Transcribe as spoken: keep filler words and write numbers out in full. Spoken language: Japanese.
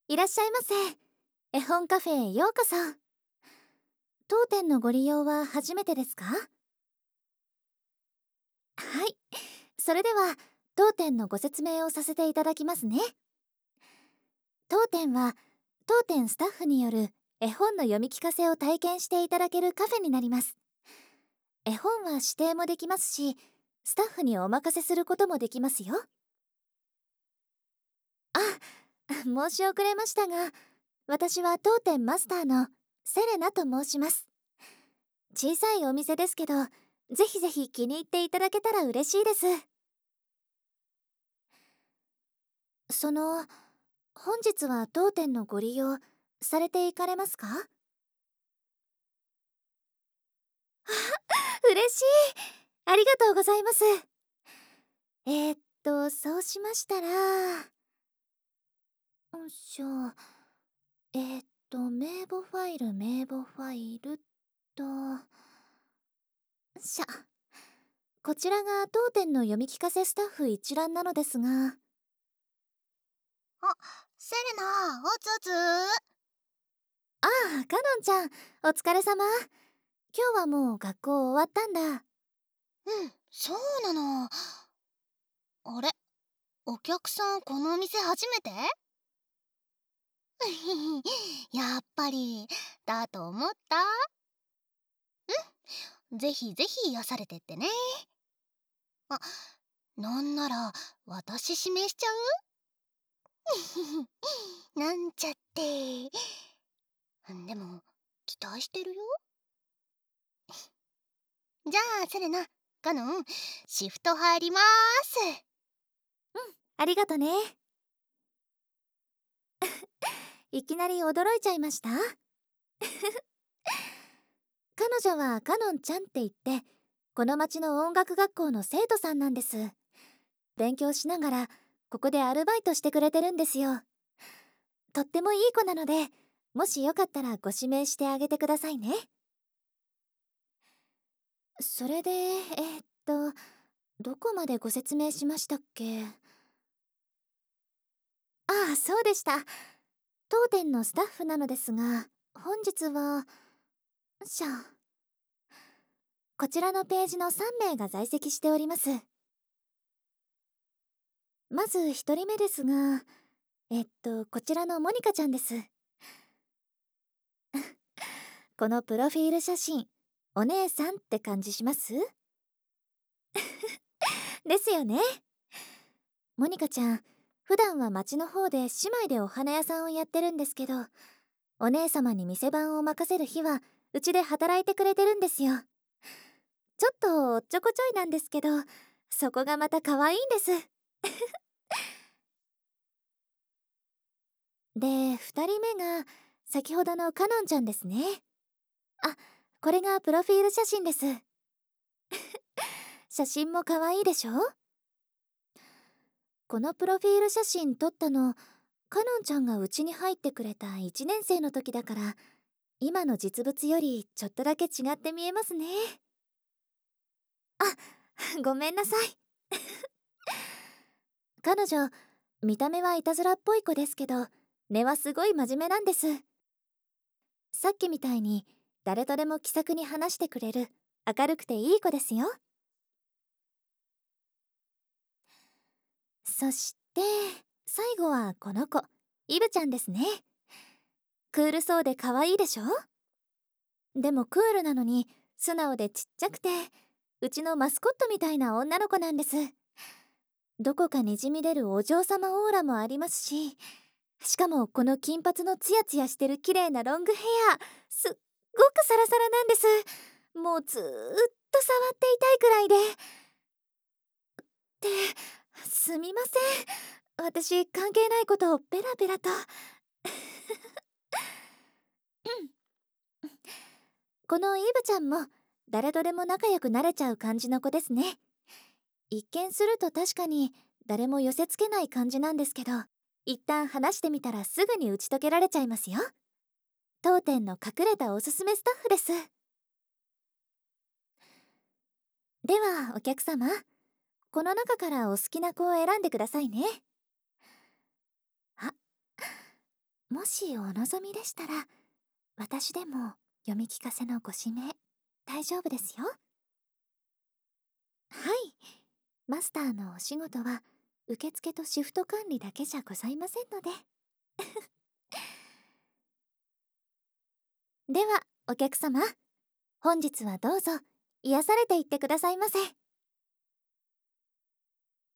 いらっしゃいませ。絵本カフェへようこそ。当店のご利用は初めてですか？はい、それでは当店のご説明をさせていただきますね。当店は当店スタッフによる絵本の読み聞かせを体験していただけるカフェになります。絵本は指定もできますし、スタッフにお任せすることもできますよ。あ、申し遅れましたが、私は当店マスターのセレナと申します。小さいお店ですけど、ぜひぜひ気に入っていただけたら嬉しいです。その、本日は当店のご利用されていかれますか？嬉しい。ありがとうございます。えー、っとそうしましたら、よいしょ。えー、っと名簿ファイル名簿ファイルっとしゃ、こちらが当店の読み聞かせスタッフ一覧なのですが。 あ、セレナ、おつおつ。 ああ、かのんちゃん、お疲れ様。今日はもう学校終わったんだ。 うん、そうなの。あれ、お客さんこのお店初めて？やっぱりだと思った。うん、ぜひぜひ癒されてってね。あ、なんなら私指名しちゃう？なんちゃって。でも期待してるよ。じゃあセレナ、カノン、シフト入りまーす。 ありがとね。いきなり驚いちゃいました？彼女はかのんちゃんって言って、この町の音楽学校の生徒さんなんです。勉強しながらここでアルバイトしてくれてるんですよ。とってもいい子なので、もしよかったらご指名してあげてくださいね。それで、えー、っとどこまでご説明しましたっけ？ああ、そうでした。当店のスタッフなのですが、本日はしゃ、こちらのページのさんめいが在籍しております。まずひとりめですが、えっとこちらのモニカちゃんです。このプロフィール写真、お姉さんって感じします？ですよね。モニカちゃん、普段は町の方で姉妹でお花屋さんをやってるんですけど、お姉様に店番を任せる日はうちで働いてくれてるんですよ。ちょっとおっちょこちょいなんですけど、そこがまた可愛いんです。で、ふたりめが先ほどのかのんちゃんですね。あ、これがプロフィール写真です。写真も可愛いでしょ？このプロフィール写真撮ったの、かのんちゃんがうちに入ってくれたいちねん生の時だから、今の実物よりちょっとだけ違って見えますね。あ、ごめんなさい。彼女、見た目はいたずらっぽい子ですけど、根はすごい真面目なんです。さっきみたいに誰とでも気さくに話してくれる明るくていい子ですよ。そして最後はこの子、イブちゃんですね。クールそうで可愛いでしょ？でもクールなのに素直でちっちゃくて、うちのマスコットみたいな女の子なんです。どこかにじみ出るお嬢様オーラもありますし、しかもこの金髪のツヤツヤしてる綺麗なロングヘア、すっごくサラサラなんです。もうずーっと触っていたいくらいで。ってすみません、私関係ないことをペラペラと。このイブちゃんも誰とでも仲良くなれちゃう感じの子ですね。一見すると確かに誰も寄せつけない感じなんですけど、一旦話してみたらすぐに打ち解けられちゃいますよ。当店の隠れたおすすめスタッフです。ではお客様、この中からお好きな子を選んでくださいね。あ、 もしお望みでしたら、私でも読み聞かせのご指名大丈夫ですよ。はい、マスターのお仕事は受付とシフト管理だけじゃございませんので。ではお客様、本日はどうぞ癒されていってくださいませ。